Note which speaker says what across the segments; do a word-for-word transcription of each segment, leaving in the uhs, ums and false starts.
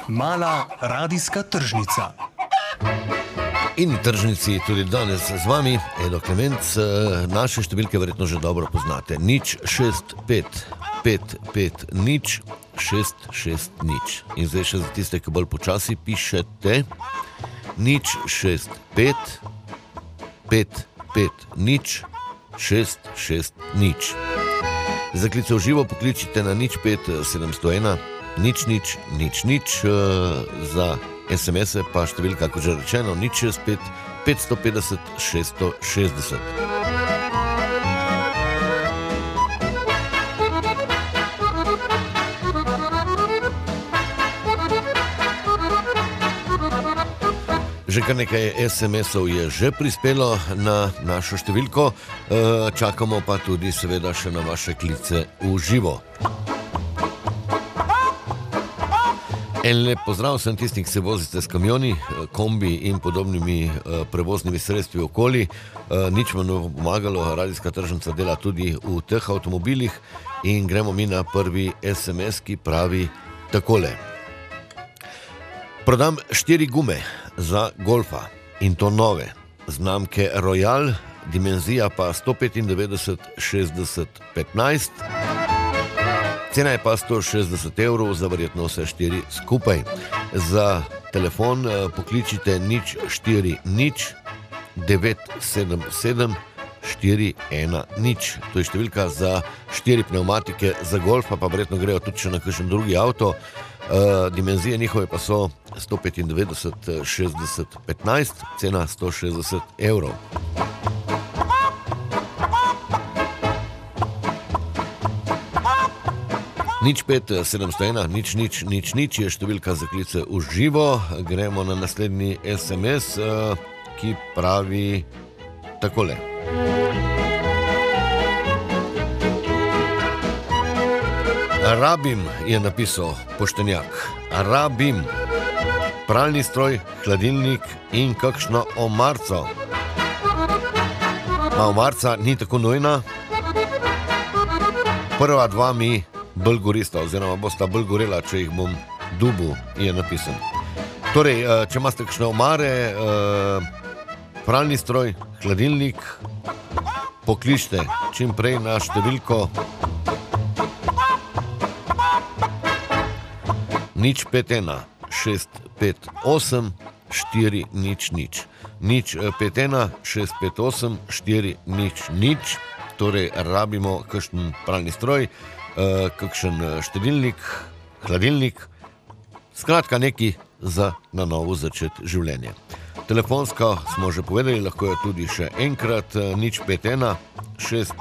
Speaker 1: Mala radijska tržnica.
Speaker 2: In tržnici tudi danes z vami, Edo Klemenc. Naše številke verjetno že dobro poznate. Nič, šest, pet, pet, pet, nič, šest, šest, nič. In zdaj še za tiste, ki bolj počasi pišete. Nič, šest, pet, pet, pet, nič, šest, šest, nič. Za klice v živo pokličite na nič, pet, sedemsto ena, nič, nič, nič, nič. Za es em es-e pa številka, kot že rečeno, nič, šest, pet, petsto petdeset, šeststo šestdeset. Že kar nekaj es em es-ov je že prispelo na našo številko, čakamo pa tudi seveda še na vaše klice v živo. En lep pozdrav vsem tistim, ki se vozite s kamioni, kombi in podobnimi prevoznimi sredstvi okoli. Nič vam ne bo pomagalo, radijska tržnica dela tudi v teh avtomobilih in gremo mi na prvi es em es, ki pravi takole. Prodam štiri gume za golfa in to nove, znamke Royal, dimenzija pa sto petindevetdeset, šestdeset, petnajst. Cena je pa sto šestdeset evrov za verjetno vse štiri skupaj. Za telefon pokličite nič, štiri, nič, devet, sedem, sedem, štiri, ena, nič. To je številka za štiri pneumatike, za golfa pa verjetno grejo tudi še na kakšen drugi avto. Uh, dimenzije njihove pa so sto petindevetdeset, šestdeset, petnajst, cena sto šestdeset evrov. Nič pet, sedemsto ena, nič, nič, nič, nič je številka za klice v živo. Gremo na naslednji es em es, uh, ki pravi takole. Rabim, je napisal poštenjak. Rabim pralni stroj, hladilnik in kakšno omarco. Ma omarca ni tako nujna. Prva dva mi bolj gorista, oziroma bosta bolj gorela, če jih bom dubu, je napisan. Torej, če imate kakšne omare, pralni stroj, hladilnik, pokličite čim prej na številko nič pet ena, šest pet osem, štiri nič nič. Nič pet ena, šest pet osem, štiri nič nič. Torej, rabimo kakšen pralni stroj, kakšen štedilnik, hladilnik, skratka neki za na novo začeti življenje. Telefonsko smo že povedali, lahko je tudi še enkrat nič pet ena, šest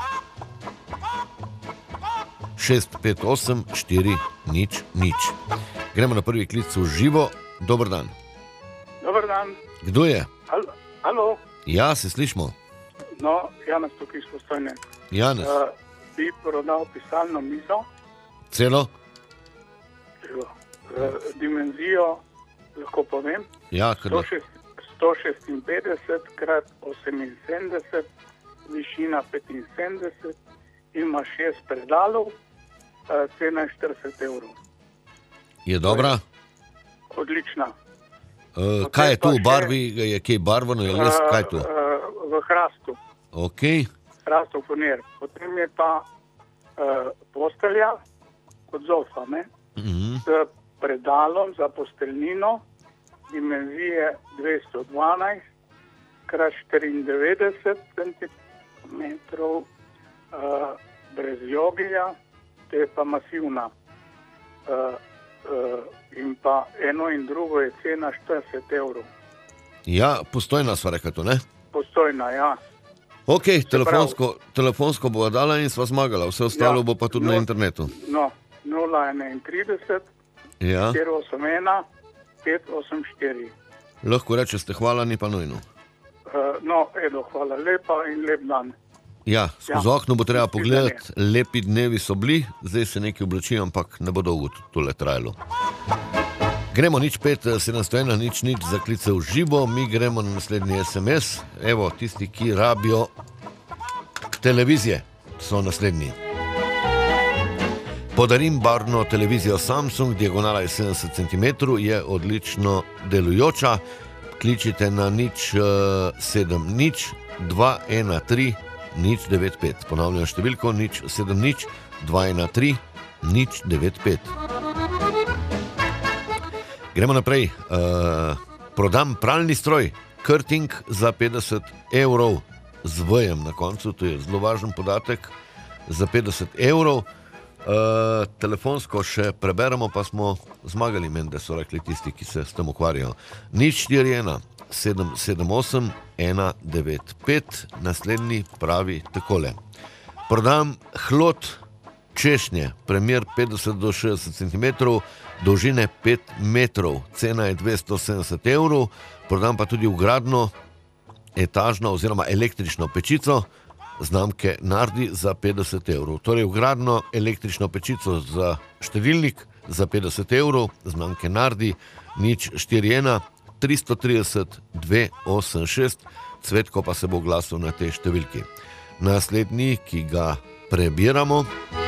Speaker 2: šest pet osem, štiri nič nič. Gremo na prvi klic v živo. Dober dan.
Speaker 3: Dober dan.
Speaker 2: Kdo je?
Speaker 3: Halo? Halo?
Speaker 2: Ja, se slišimo.
Speaker 3: No, Janez tukaj iz Postojne.
Speaker 2: Janez.
Speaker 3: Uh, bi prodal pisalno mizo.
Speaker 2: Celo?
Speaker 3: Celo. Uh, dimenzijo lahko povem.
Speaker 2: Ja, kada?
Speaker 3: sto šestinpetdeset krat oseminsedemdeset, višina petinsedemdeset, ima šest pedalov, uh, cena je štirideset evrov.
Speaker 2: Je dobra?
Speaker 3: Odlična.
Speaker 2: Uh, kaj je tu v barvi? Je kaj barvano? Je les? Kaj je tu?
Speaker 3: Uh, uh, v hrastu.
Speaker 2: Ok.
Speaker 3: Hrastov furnir. Potem je pa uh, postelja kot zofa, ne?
Speaker 2: Mm-hmm.
Speaker 3: S predalom za posteljnino, dimenzije dvesto dvanajst krat štiriindevetdeset centimetrov, uh, brez jogelja, to je pa masivna. Uh, Uh, in pa eno in drugo je cena štirideset evrov.
Speaker 2: Ja, Postojna sva rekla to, ne?
Speaker 3: Postojna, ja.
Speaker 2: Ok, telefonsko, telefonsko bo dala in sva zmagala, vse ostalo ja, bo pa tudi no, na internetu.
Speaker 3: No, nula enaintrideset,
Speaker 2: ja.
Speaker 3: štiri osem ena, pet osem štiri.
Speaker 2: Lahko reče ste hvala, ni pa nujno.
Speaker 3: Uh, no, Edo, hvala lepa in lep dan.
Speaker 2: Ja, skozi ja. Okno bo treba pogledati, lepi dnevi so bili, zdaj se nekaj oblači, ampak ne bo dolgo tole trajalo. Gremo nič pet, sedemsto ena, nič nič za klice v živo, mi gremo na naslednji es em es. Evo, tisti, ki rabijo televizije, so naslednji. Podarim barvno televizijo Samsung, diagonala je sedemdeset centimetrov, je odlično delujoča. Kličite na nič sedem nič dva ena tri nič devet pet. Ponavljam številko nič sedem nič dva ena tri nič devet pet. Gremo naprej. Uh, prodam pralni stroj Curting za petdeset evrov z V-jem na koncu, to je zelo važen podatek, za petdeset evrov. Uh, telefonsko še preberemo, pa smo zmagali, meni, da so rekli tisti, ki se s tem ukvarjajo. nič štiri ena sedem sedem osem ena devet pet. Naslednji pravi takole. Prodam hlod češnje, premjer petdeset do šestdeset centimetrov, dolžine pet metrov, cena je dvesto sedemdeset evrov. Prodam pa tudi vgradno etažno oziroma električno pečico znamke Nardi za petdeset evrov. Torej vgradno električno pečico za štedilnik za petdeset evrov, znamke Nardi, nič štiri ena tristo trideset dve osem šest. Cvetko pa se bo oglasil na tej številki. Naslednji, ki ga prebiramo.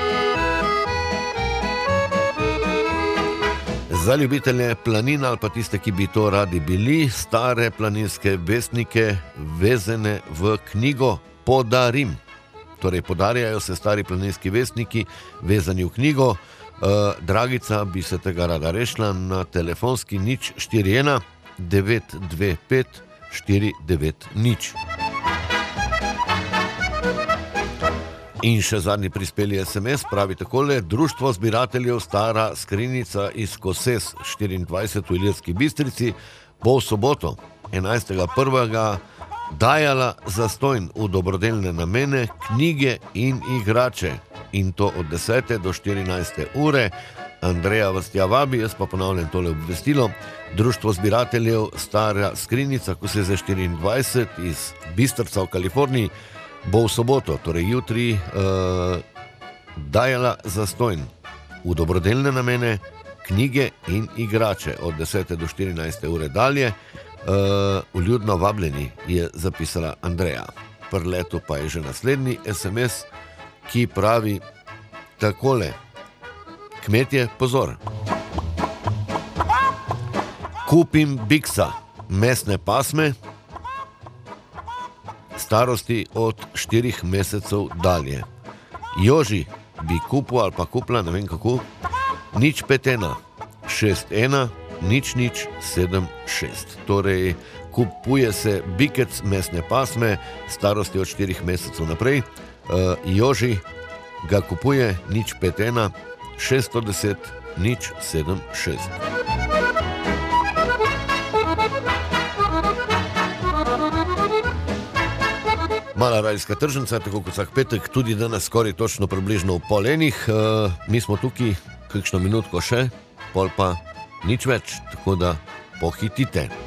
Speaker 2: Za ljubitelje planin ali pa tiste, ki bi to radi bili, stare planinske vestnike vezene v knjigo Podarim. Torej podarjajo se stari planinski vestniki vezani v knjigo. Uh, Dragica bi se tega rada rešila na telefonski nič štiri ena devet dve pet štiri devet nič. In še zadnji prispeli es em es, pravi takole: Društvo zbirateljev Stara skrinjica iz Koses štiriindvajset v Ilirski Bistrici bo v soboto enajstega prvega dajala zastonj v dobrodelne namene knjige in igrače, in to od desete do štirinajste ure. Andreja vas tja vabi, jaz pa ponavljam tole obvestilo. Društvo zbirateljev Stara skrinjica Koses štiriindvajset iz Bistrca v Kaliforniji bo v soboto, torej jutri, uh, dajala zastonj v dobrodelne namene knjige in igrače od desete do štirinajste ure dalje. Uh, vljudno vabljeni, je zapisala Andreja. Pri letu pa je že naslednji es em es, ki pravi takole. Kmetje, pozor. Kupim biksa, mesne pasme, starosti od štirih mesecev dalje. Joži bi kupil ali pa kupila, ne vem kako, nič pet ena šest ena nič nič sedem šest. Torej, kupuje se bikec mesne pasme, starosti od štirih mesecev naprej. Uh, Joži ga kupuje nič pet ena šest deset nič sedem šest. Mala radijska tržnica, tako kot vsak petek, tudi danes skoraj točno približno v pol enih. Uh, mi smo tukaj kakšno minutko še, pol pa nič več, tako da pohitite.